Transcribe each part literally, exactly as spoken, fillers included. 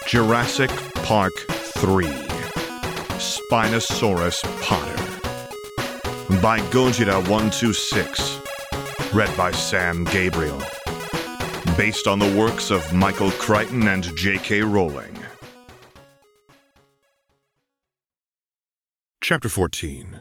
Jurassic Park three, Spinosaurus Potter, by Gojira one two six, read by Sam Gabriel, based on the works of Michael Crichton and J K Rowling. Chapter fourteen.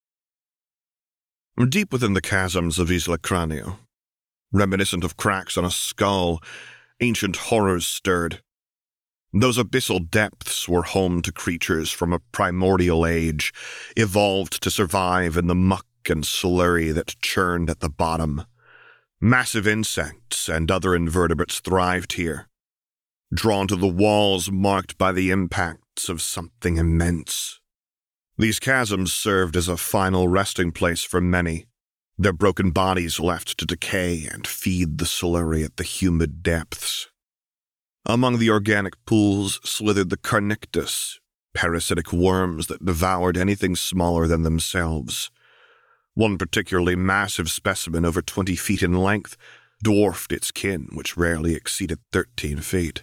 Deep within the chasms of Isla Cráneo, reminiscent of cracks on a skull, ancient horrors stirred. Those abyssal depths were home to creatures from a primordial age, evolved to survive in the muck and slurry that churned at the bottom. Massive insects and other invertebrates thrived here, drawn to the walls marked by the impacts of something immense. These chasms served as a final resting place for many, their broken bodies left to decay and feed the slurry at the humid depths. Among the organic pools slithered the Carnictus, parasitic worms that devoured anything smaller than themselves. One particularly massive specimen, over twenty feet in length, dwarfed its kin, which rarely exceeded thirteen feet.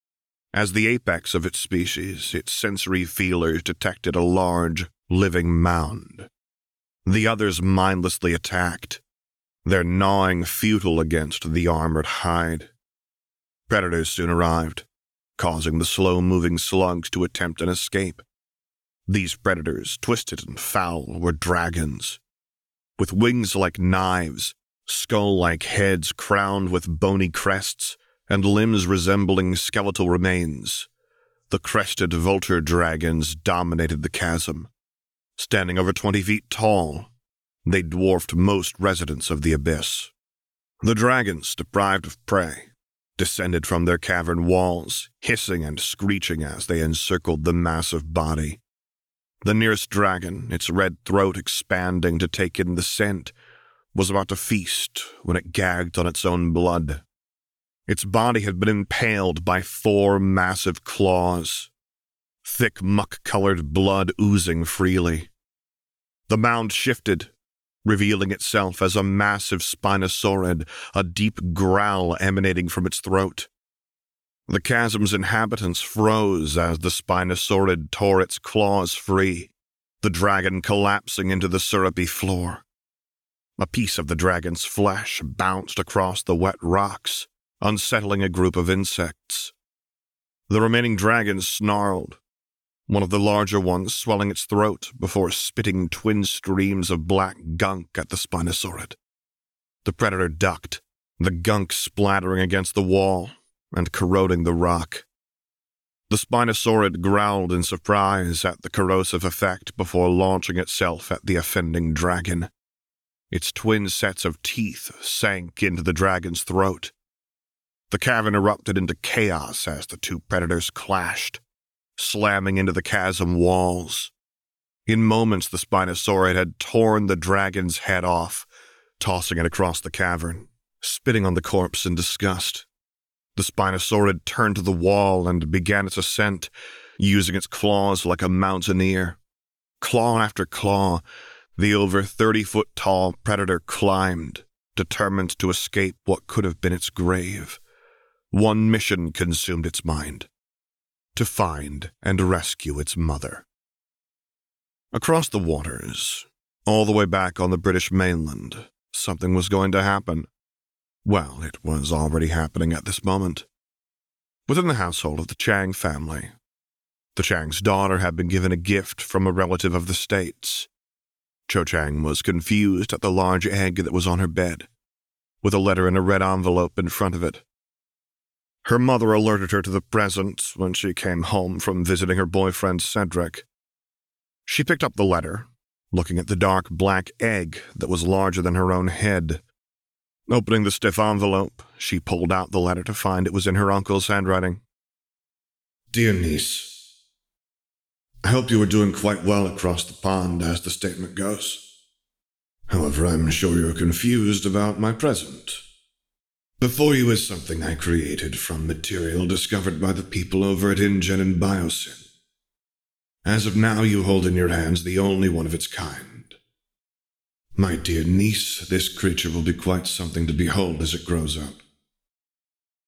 As the apex of its species, its sensory feelers detected a large, living mound. The others mindlessly attacked, their gnawing futile against the armored hide. Predators soon arrived, causing the slow-moving slugs to attempt an escape. These predators, twisted and foul, were dragons. With wings like knives, skull-like heads crowned with bony crests, and limbs resembling skeletal remains, the crested vulture dragons dominated the chasm. Standing over twenty feet tall, they dwarfed most residents of the abyss. The dragons, deprived of prey, descended from their cavern walls, hissing and screeching as they encircled the massive body. The nearest dragon, its red throat expanding to take in the scent, was about to feast when it gagged on its own blood. Its body had been impaled by four massive claws, thick muck-colored blood oozing freely. The mound shifted, revealing itself as a massive spinosaurid, a deep growl emanating from its throat. The chasm's inhabitants froze as the spinosaurid tore its claws free, the dragon collapsing into the syrupy floor. A piece of the dragon's flesh bounced across the wet rocks, unsettling a group of insects. The remaining dragons snarled, one of the larger ones swelling its throat before spitting twin streams of black gunk at the spinosaurid. The predator ducked, the gunk splattering against the wall and corroding the rock. The spinosaurid growled in surprise at the corrosive effect before launching itself at the offending dragon. Its twin sets of teeth sank into the dragon's throat. The cavern erupted into chaos as the two predators clashed, slamming into the chasm walls. In moments, the spinosaurid had torn the dragon's head off, tossing it across the cavern, spitting on the corpse in disgust. The spinosaurid turned to the wall and began its ascent, using its claws like a mountaineer. Claw after claw, the over thirty-foot-tall predator climbed, determined to escape what could have been its grave. One mission consumed its mind: to find and rescue its mother. Across the waters, all the way back on the British mainland, something was going to happen. Well, it was already happening at this moment. Within the household of the Chang family, the Chang's daughter had been given a gift from a relative of the States. Cho Chang was confused at the large egg that was on her bed, with a letter in a red envelope in front of it. Her mother alerted her to the present when she came home from visiting her boyfriend Cedric. She picked up the letter, looking at the dark black egg that was larger than her own head. Opening the stiff envelope, she pulled out the letter to find it was in her uncle's handwriting. Dear niece, I hope you are doing quite well across the pond, as the statement goes. However, I'm sure you're confused about my present. Before you is something I created from material discovered by the people over at InGen and Biosyn. As of now, you hold in your hands the only one of its kind. My dear niece, this creature will be quite something to behold as it grows up.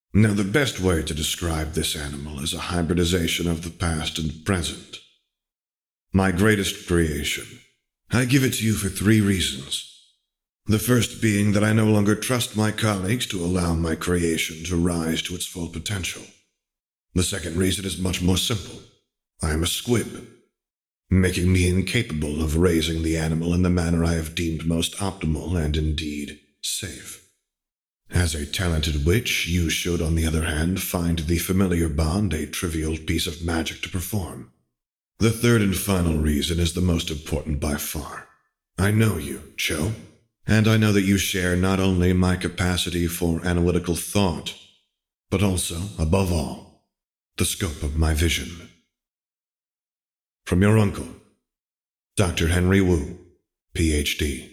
Now, the best way to describe this animal is a hybridization of the past and present. My greatest creation. I give it to you for three reasons. The first being that I no longer trust my colleagues to allow my creation to rise to its full potential. The second reason is much more simple. I am a squib, making me incapable of raising the animal in the manner I have deemed most optimal and indeed safe. As a talented witch, you should, on the other hand, find the familiar bond a trivial piece of magic to perform. The third and final reason is the most important by far. I know you, Cho, and I know that you share not only my capacity for analytical thought, but also, above all, the scope of my vision. From your uncle, Doctor Henry Wu, P H D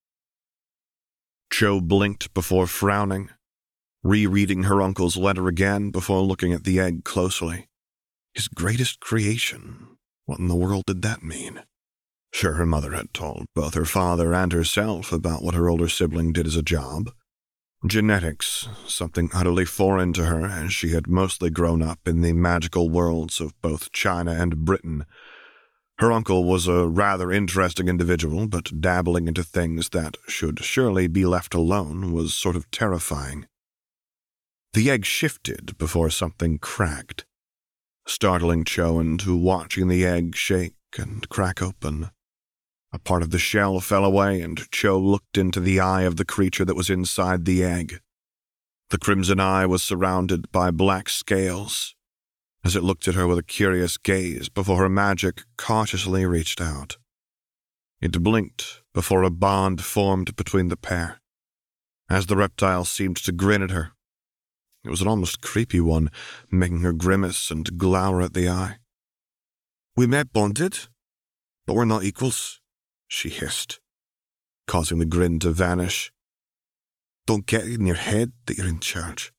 Cho blinked before frowning, rereading her uncle's letter again before looking at the egg closely. His greatest creation. What in the world did that mean? Sure, her mother had told both her father and herself about what her older sibling did as a job. Genetics, something utterly foreign to her, as she had mostly grown up in the magical worlds of both China and Britain. Her uncle was a rather interesting individual, but dabbling into things that should surely be left alone was sort of terrifying. The egg shifted before something cracked, startling Cho into watching the egg shake and crack open. A part of the shell fell away, and Cho looked into the eye of the creature that was inside the egg. The crimson eye was surrounded by black scales, as it looked at her with a curious gaze before her magic cautiously reached out. It blinked before a bond formed between the pair, as the reptile seemed to grin at her. It was an almost creepy one, making her grimace and glower at the eye. "We may have bonded, but we're not equals," she hissed, causing the grin to vanish. "Don't get it in your head that you're in charge."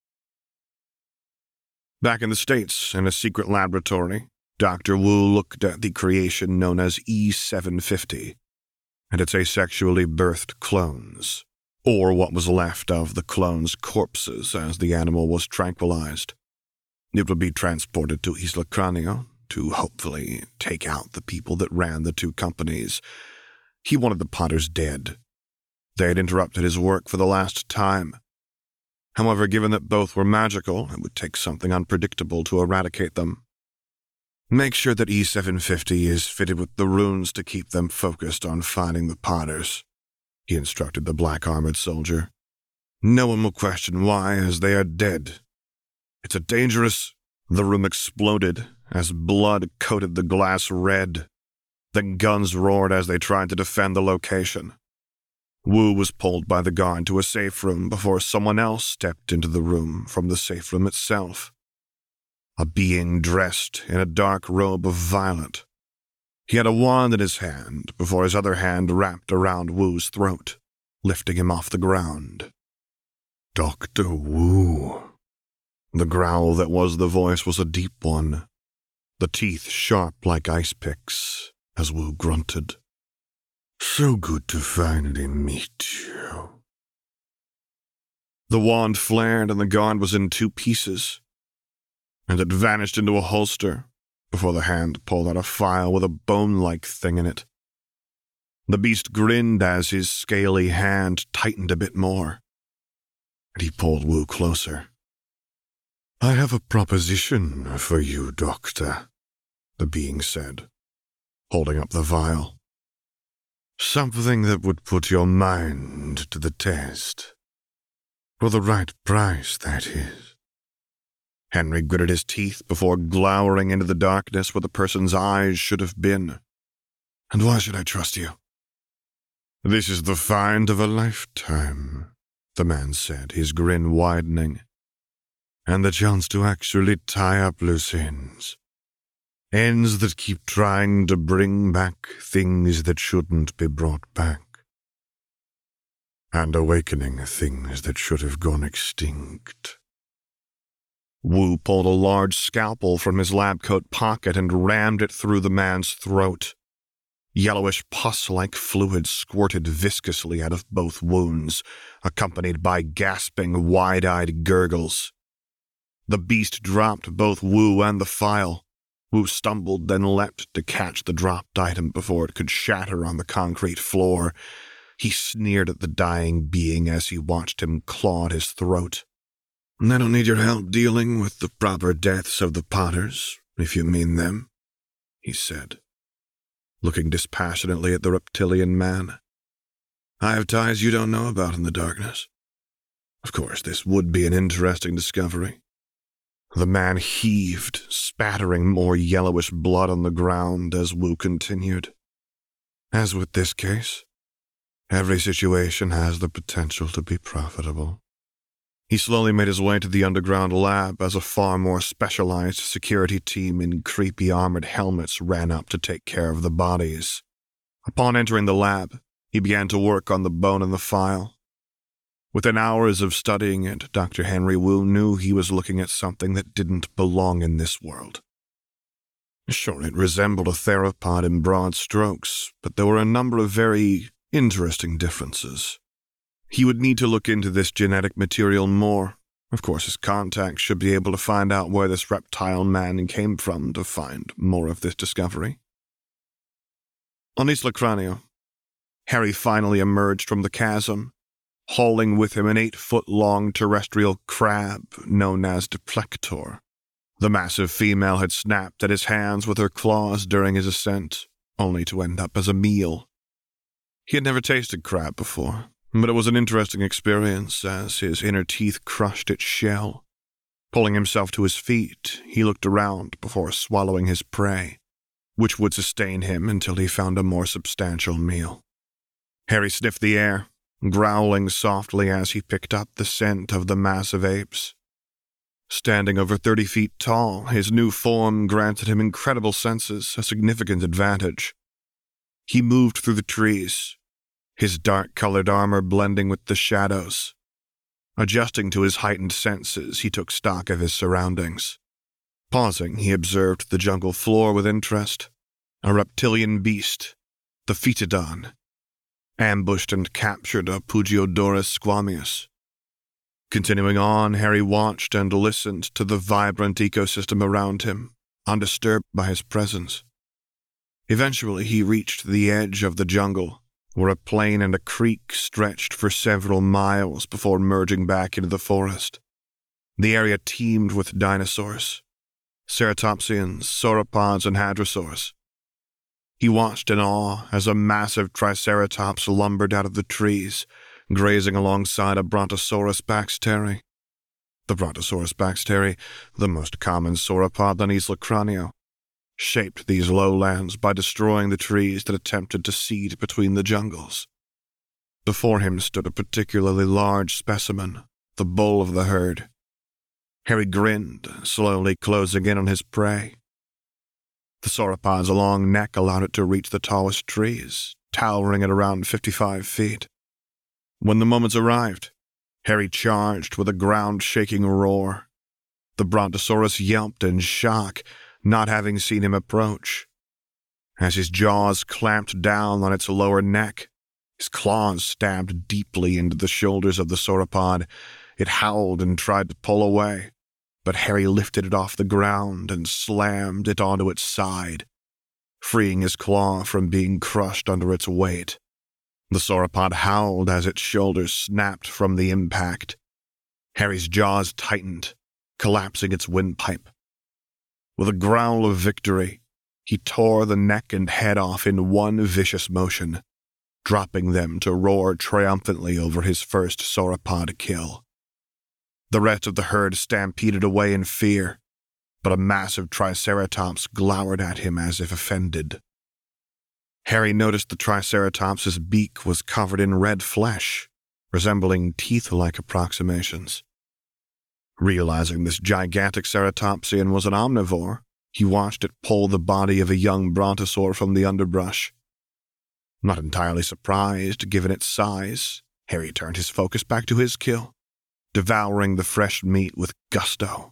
Back in the States, in a secret laboratory, Doctor Wu looked at the creation known as E seven fifty and its asexually birthed clones, or what was left of the clones' corpses as the animal was tranquilized. It would be transported to Isla Cranio to hopefully take out the people that ran the two companies. He wanted the Potters dead. They had interrupted his work for the last time. However, given that both were magical, it would take something unpredictable to eradicate them. Make sure that E seven fifty is fitted with the runes to keep them focused on finding the Potters, he instructed the black-armored soldier. No one will question why, as they are dead. It's a dangerous... The room exploded as blood coated the glass red. The guns roared as they tried to defend the location. Wu was pulled by the guard to a safe room before someone else stepped into the room from the safe room itself. A being dressed in a dark robe of violet. He had a wand in his hand before his other hand wrapped around Wu's throat, lifting him off the ground. "Doctor Wu." The growl that was the voice was a deep one, the teeth sharp like ice picks, as Wu grunted. "So good to finally meet you." The wand flared and the guard was in two pieces, and it vanished into a holster before the hand pulled out a file with a bone-like thing in it. The beast grinned as his scaly hand tightened a bit more, and he pulled Wu closer. "I have a proposition for you, Doctor," the being said, holding up the vial. "Something that would put your mind to the test. For the right price, that is." Henry gritted his teeth before glowering into the darkness where the person's eyes should have been. "And why should I trust you?" "This is the find of a lifetime," the man said, his grin widening. "And the chance to actually tie up loose ends. Ends that keep trying to bring back things that shouldn't be brought back. And awakening things that should have gone extinct." Wu pulled a large scalpel from his lab coat pocket and rammed it through the man's throat. Yellowish pus-like fluid squirted viscously out of both wounds, accompanied by gasping, wide-eyed gurgles. The beast dropped both Wu and the file. Wu stumbled, then leapt to catch the dropped item before it could shatter on the concrete floor. He sneered at the dying being as he watched him claw at his throat. I don't need your help dealing with the proper deaths of the Potters, if you mean them, he said, looking dispassionately at the reptilian man. I have ties you don't know about in the darkness. Of course, this would be an interesting discovery. The man heaved, spattering more yellowish blood on the ground as Wu continued. As with this case, every situation has the potential to be profitable. He slowly made his way to the underground lab as a far more specialized security team in creepy armored helmets ran up to take care of the bodies. Upon entering the lab, he began to work on the bone in the file. Within hours of studying it, Doctor Henry Wu knew he was looking at something that didn't belong in this world. Sure, it resembled a theropod in broad strokes, but there were a number of very interesting differences. He would need to look into this genetic material more. Of course, his contacts should be able to find out where this reptile man came from to find more of this discovery. On Isla Cranio, Harry finally emerged from the chasm, hauling with him an eight-foot-long terrestrial crab known as Deplector. The massive female had snapped at his hands with her claws during his ascent, only to end up as a meal. He had never tasted crab before, but it was an interesting experience as his inner teeth crushed its shell. Pulling himself to his feet, he looked around before swallowing his prey, which would sustain him until he found a more substantial meal. Harry sniffed the air, growling softly as he picked up the scent of the massive apes. Standing over thirty feet tall, his new form granted him incredible senses, a significant advantage. He moved through the trees, his dark-colored armor blending with the shadows. Adjusting to his heightened senses, he took stock of his surroundings. Pausing, he observed the jungle floor with interest. A reptilian beast, the Phytodon, ambushed and captured a Pugiodorus squamius. Continuing on, Harry watched and listened to the vibrant ecosystem around him, undisturbed by his presence. Eventually, he reached the edge of the jungle, where a plain and a creek stretched for several miles before merging back into the forest. The area teemed with dinosaurs, ceratopsians, sauropods, and hadrosaurs. He watched in awe as a massive triceratops lumbered out of the trees, grazing alongside a Brontosaurus baxteri. The Brontosaurus baxteri, the most common sauropod on Isla Cranio, shaped these lowlands by destroying the trees that attempted to seed between the jungles. Before him stood a particularly large specimen, the bull of the herd. Harry grinned, slowly closing in on his prey. The sauropod's long neck allowed it to reach the tallest trees, towering at around fifty-five feet. When the moments arrived, Harry charged with a ground-shaking roar. The Brontosaurus yelped in shock, not having seen him approach. As his jaws clamped down on its lower neck, his claws stabbed deeply into the shoulders of the sauropod. It howled and tried to pull away, but Harry lifted it off the ground and slammed it onto its side, freeing his claw from being crushed under its weight. The sauropod howled as its shoulders snapped from the impact. Harry's jaws tightened, collapsing its windpipe. With a growl of victory, he tore the neck and head off in one vicious motion, dropping them to roar triumphantly over his first sauropod kill. The rest of the herd stampeded away in fear, but a massive triceratops glowered at him as if offended. Harry noticed the triceratops's beak was covered in red flesh, resembling teeth-like approximations. Realizing this gigantic ceratopsian was an omnivore, he watched it pull the body of a young brontosaur from the underbrush. Not entirely surprised, given its size, Harry turned his focus back to his kill, devouring the fresh meat with gusto.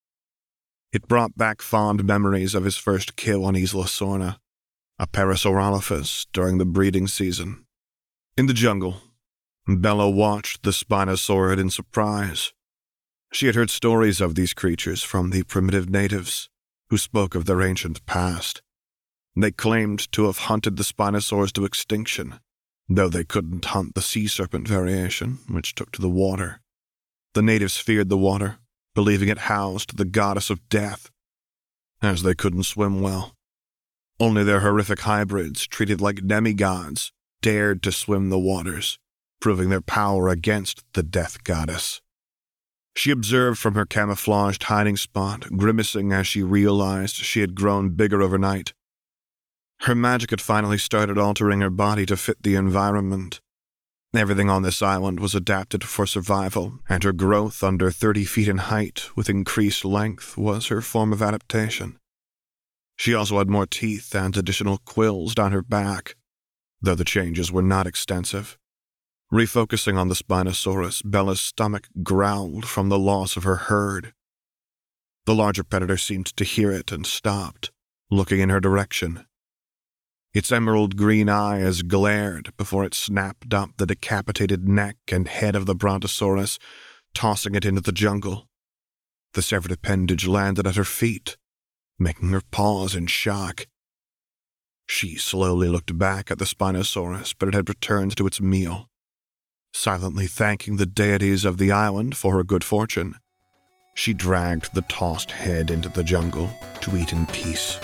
It brought back fond memories of his first kill on Isla Sorna, a Parasaurolophus during the breeding season. In the jungle, Bella watched the Spinosaurid in surprise. She had heard stories of these creatures from the primitive natives, who spoke of their ancient past. They claimed to have hunted the Spinosaurs to extinction, though they couldn't hunt the sea serpent variation, which took to the water. The natives feared the water, believing it housed the goddess of death, as they couldn't swim well. Only their horrific hybrids, treated like demigods, dared to swim the waters, proving their power against the death goddess. She observed from her camouflaged hiding spot, grimacing as she realized she had grown bigger overnight. Her magic had finally started altering her body to fit the environment. Everything on this island was adapted for survival, and her growth under thirty feet in height with increased length was her form of adaptation. She also had more teeth and additional quills down her back, though the changes were not extensive. Refocusing on the Spinosaurus, Bella's stomach growled from the loss of her herd. The larger predator seemed to hear it and stopped, looking in her direction. Its emerald green eyes glared before it snapped up the decapitated neck and head of the Brontosaurus, tossing it into the jungle. The severed appendage landed at her feet, making her pause in shock. She slowly looked back at the Spinosaurus, but it had returned to its meal. Silently thanking the deities of the island for her good fortune, she dragged the tossed head into the jungle to eat in peace.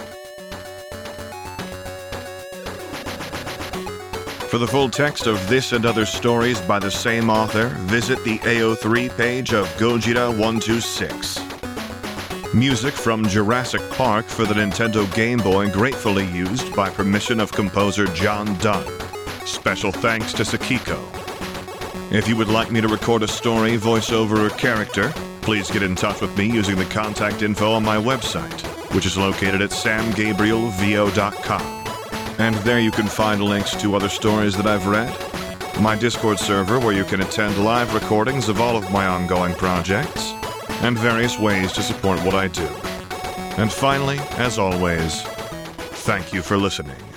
For the full text of this and other stories by the same author, visit the A O three page of Gojira one two six. Music from Jurassic Park for the Nintendo Game Boy gratefully used by permission of composer John Dunn. Special thanks to Sakiko. If you would like me to record a story, voiceover, or character, please get in touch with me using the contact info on my website, which is located at sam gabriel v o dot com. And there you can find links to other stories that I've read, my Discord server where you can attend live recordings of all of my ongoing projects, and various ways to support what I do. And finally, as always, thank you for listening.